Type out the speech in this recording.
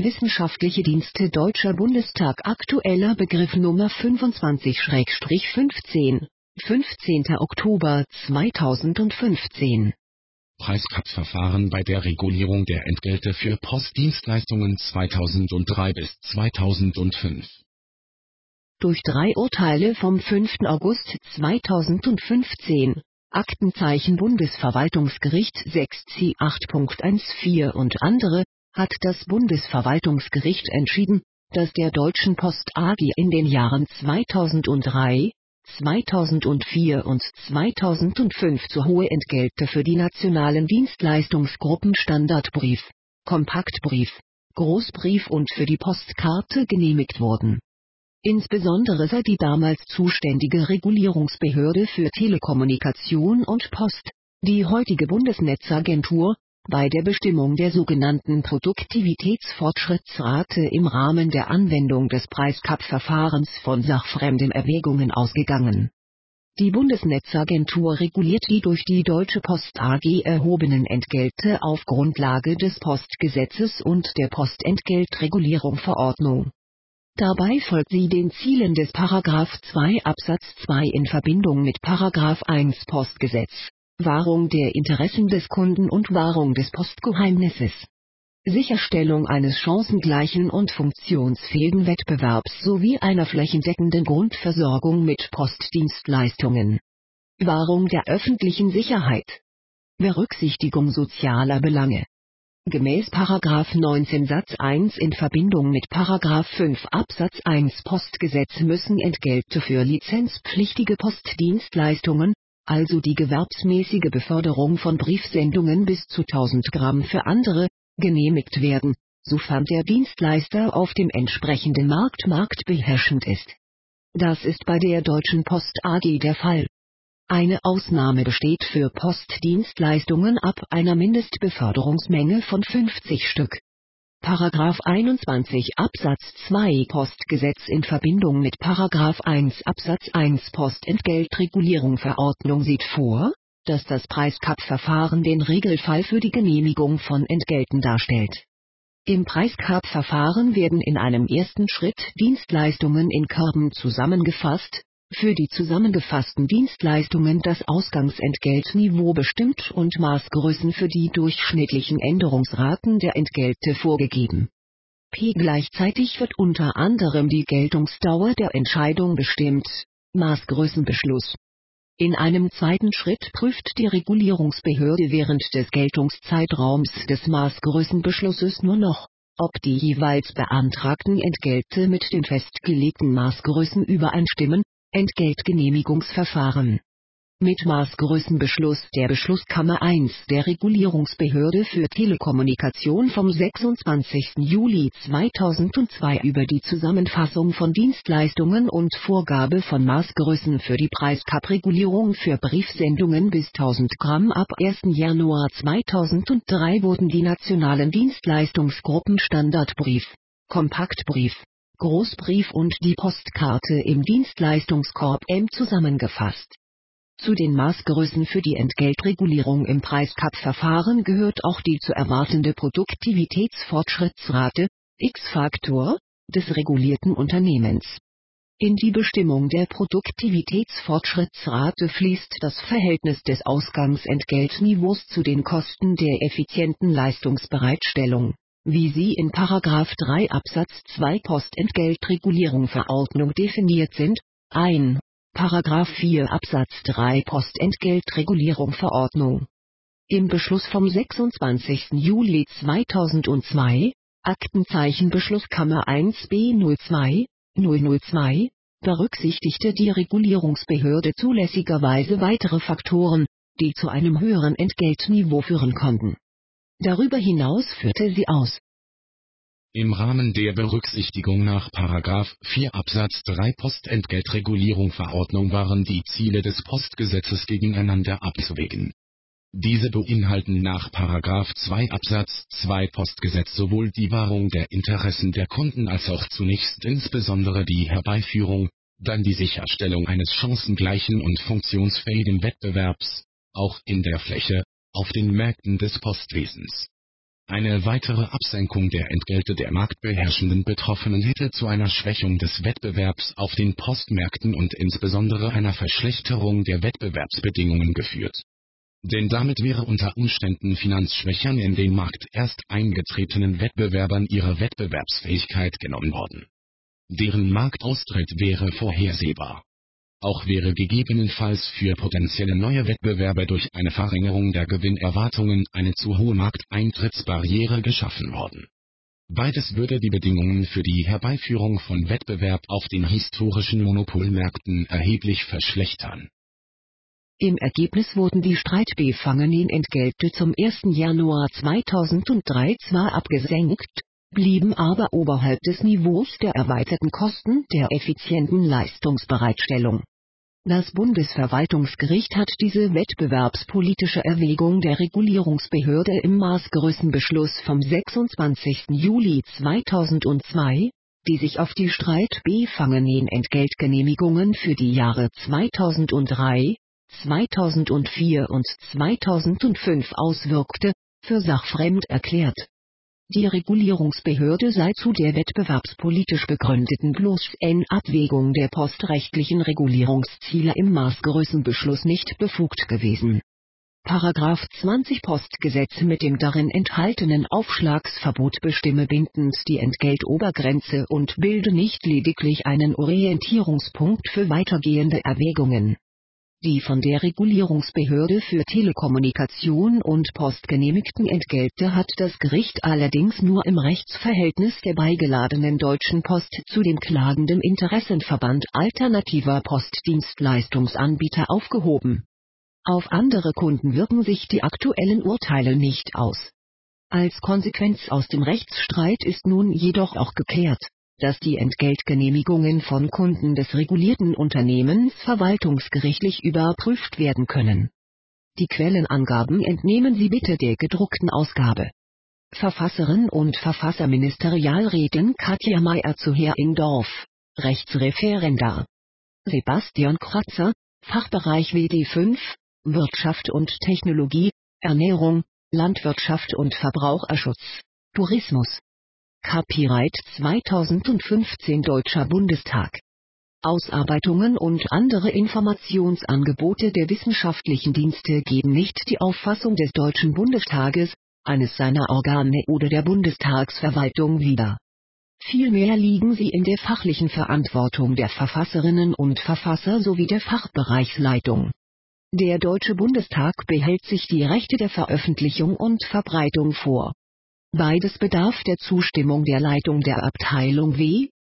Wissenschaftliche Dienste Deutscher Bundestag. Aktueller Begriff Nummer 25/15, 15. Oktober 2015. Preiscup-Verfahren bei der Regulierung der Entgelte für Postdienstleistungen 2003 bis 2005. Durch 3 Urteile vom 5. August 2015, Aktenzeichen Bundesverwaltungsgericht 6C 8.14 und andere, hat das Bundesverwaltungsgericht entschieden, dass der Deutschen Post AG in den Jahren 2003, 2004 und 2005 zu hohe Entgelte für die nationalen Dienstleistungsgruppen Standardbrief, Kompaktbrief, Großbrief und für die Postkarte genehmigt wurden. Insbesondere sei die damals zuständige Regulierungsbehörde für Telekommunikation und Post, die heutige Bundesnetzagentur, bei der Bestimmung der sogenannten Produktivitätsfortschrittsrate im Rahmen der Anwendung des Preiscup-Verfahrens von sachfremden Erwägungen ausgegangen. Die Bundesnetzagentur reguliert die durch die Deutsche Post AG erhobenen Entgelte auf Grundlage des Postgesetzes und der Postentgeltregulierung-Verordnung. Dabei folgt sie den Zielen des § 2 Absatz 2 in Verbindung mit § 1 Postgesetz, Wahrung der Interessen des Kunden und Wahrung des Postgeheimnisses. Sicherstellung eines chancengleichen und funktionsfähigen Wettbewerbs sowie einer flächendeckenden Grundversorgung mit Postdienstleistungen. Wahrung der öffentlichen Sicherheit. Berücksichtigung sozialer Belange. Gemäß § 19 Satz 1 in Verbindung mit § 5 Absatz 1 Postgesetz müssen Entgelte für lizenzpflichtige Postdienstleistungen, also die gewerbsmäßige Beförderung von Briefsendungen bis zu 1000 Gramm für andere, genehmigt werden, sofern der Dienstleister auf dem entsprechenden Markt marktbeherrschend ist. Das ist bei der Deutschen Post AG der Fall. Eine Ausnahme besteht für Postdienstleistungen ab einer Mindestbeförderungsmenge von 50 Stück. § 21 Absatz 2 Postgesetz in Verbindung mit § 1 Absatz 1 Postentgeltregulierung-Verordnung sieht vor, dass das Preiscup-Verfahren den Regelfall für die Genehmigung von Entgelten darstellt. Im Preiscup-Verfahren werden in einem ersten Schritt Dienstleistungen in Körben zusammengefasst, für die zusammengefassten Dienstleistungen das Ausgangsentgeltniveau bestimmt und Maßgrößen für die durchschnittlichen Änderungsraten der Entgelte vorgegeben. Gleichzeitig wird unter anderem die Geltungsdauer der Entscheidung bestimmt, Maßgrößenbeschluss. In einem zweiten Schritt prüft die Regulierungsbehörde während des Geltungszeitraums des Maßgrößenbeschlusses nur noch, ob die jeweils beantragten Entgelte mit den festgelegten Maßgrößen übereinstimmen. Entgeltgenehmigungsverfahren. Mit Maßgrößenbeschluss der Beschlusskammer 1 der Regulierungsbehörde für Telekommunikation vom 26. Juli 2002 über die Zusammenfassung von Dienstleistungen und Vorgabe von Maßgrößen für die Preiscup-Regulierung für Briefsendungen bis 1000 Gramm ab 1. Januar 2003 wurden die nationalen Dienstleistungsgruppen Standardbrief, Kompaktbrief, Großbrief und die Postkarte im Dienstleistungskorb M zusammengefasst. Zu den Maßgrößen für die Entgeltregulierung im Preiscup-Verfahren gehört auch die zu erwartende Produktivitätsfortschrittsrate, X-Faktor, des regulierten Unternehmens. In die Bestimmung der Produktivitätsfortschrittsrate fließt das Verhältnis des Ausgangsentgeltniveaus zu den Kosten der effizienten Leistungsbereitstellung, wie sie in § 3 Absatz 2 Postentgeltregulierung-Verordnung definiert sind, ein. § 4 Absatz 3 Postentgeltregulierung-Verordnung. Im Beschluss vom 26. Juli 2002, Aktenzeichen Beschlusskammer 1b 02, berücksichtigte die Regulierungsbehörde zulässigerweise weitere Faktoren, die zu einem höheren Entgeltniveau führen konnten. Darüber hinaus führte sie aus: Im Rahmen der Berücksichtigung nach § 4 Absatz 3 Postentgeltregulierung-Verordnung waren die Ziele des Postgesetzes gegeneinander abzuwägen. Diese beinhalten nach § 2 Absatz 2 Postgesetz sowohl die Wahrung der Interessen der Kunden als auch zunächst insbesondere die Herbeiführung, dann die Sicherstellung eines chancengleichen und funktionsfähigen Wettbewerbs, auch in der Fläche, auf den Märkten des Postwesens. Eine weitere Absenkung der Entgelte der marktbeherrschenden Betroffenen hätte zu einer Schwächung des Wettbewerbs auf den Postmärkten und insbesondere einer Verschlechterung der Wettbewerbsbedingungen geführt. Denn damit wäre unter Umständen finanzschwächeren in den Markt erst eingetretenen Wettbewerbern ihre Wettbewerbsfähigkeit genommen worden. Deren Marktaustritt wäre vorhersehbar. Auch wäre gegebenenfalls für potenzielle neue Wettbewerber durch eine Verringerung der Gewinnerwartungen eine zu hohe Markteintrittsbarriere geschaffen worden. Beides würde die Bedingungen für die Herbeiführung von Wettbewerb auf den historischen Monopolmärkten erheblich verschlechtern. Im Ergebnis wurden die Streitbefangenen-Entgelte zum 1. Januar 2003 zwar abgesenkt, blieben aber oberhalb des Niveaus der erweiterten Kosten der effizienten Leistungsbereitstellung. Das Bundesverwaltungsgericht hat diese wettbewerbspolitische Erwägung der Regulierungsbehörde im Maßgrößenbeschluss vom 26. Juli 2002, die sich auf die Streitbefangenen-Entgeltgenehmigungen für die Jahre 2003, 2004 und 2005 auswirkte, für sachfremd erklärt. Die Regulierungsbehörde sei zu der wettbewerbspolitisch begründeten Bloß-Abwägung der postrechtlichen Regulierungsziele im Maßgrößenbeschluss nicht befugt gewesen. § 20 Postgesetz mit dem darin enthaltenen Aufschlagsverbot bestimme bindend die Entgeltobergrenze und bilde nicht lediglich einen Orientierungspunkt für weitergehende Erwägungen. Die von der Regulierungsbehörde für Telekommunikation und Post genehmigten Entgelte hat das Gericht allerdings nur im Rechtsverhältnis der beigeladenen Deutschen Post zu dem klagenden Interessenverband alternativer Postdienstleistungsanbieter aufgehoben. Auf andere Kunden wirken sich die aktuellen Urteile nicht aus. Als Konsequenz aus dem Rechtsstreit ist nun jedoch auch geklärt, dass die Entgeltgenehmigungen von Kunden des regulierten Unternehmens verwaltungsgerichtlich überprüft werden können. Die Quellenangaben entnehmen Sie bitte der gedruckten Ausgabe. Verfasserin und Verfasserministerialrätin Katja Meyer zu Heringsdorf, Rechtsreferendar. Sebastian Kratzer, Fachbereich WD5, Wirtschaft und Technologie, Ernährung, Landwirtschaft und Verbraucherschutz, Tourismus. Copyright 2015 Deutscher Bundestag. Ausarbeitungen und andere Informationsangebote der wissenschaftlichen Dienste geben nicht die Auffassung des Deutschen Bundestages, eines seiner Organe oder der Bundestagsverwaltung wider. Vielmehr liegen sie in der fachlichen Verantwortung der Verfasserinnen und Verfasser sowie der Fachbereichsleitung. Der Deutsche Bundestag behält sich die Rechte der Veröffentlichung und Verbreitung vor. Beides bedarf der Zustimmung der Leitung der Abteilung W,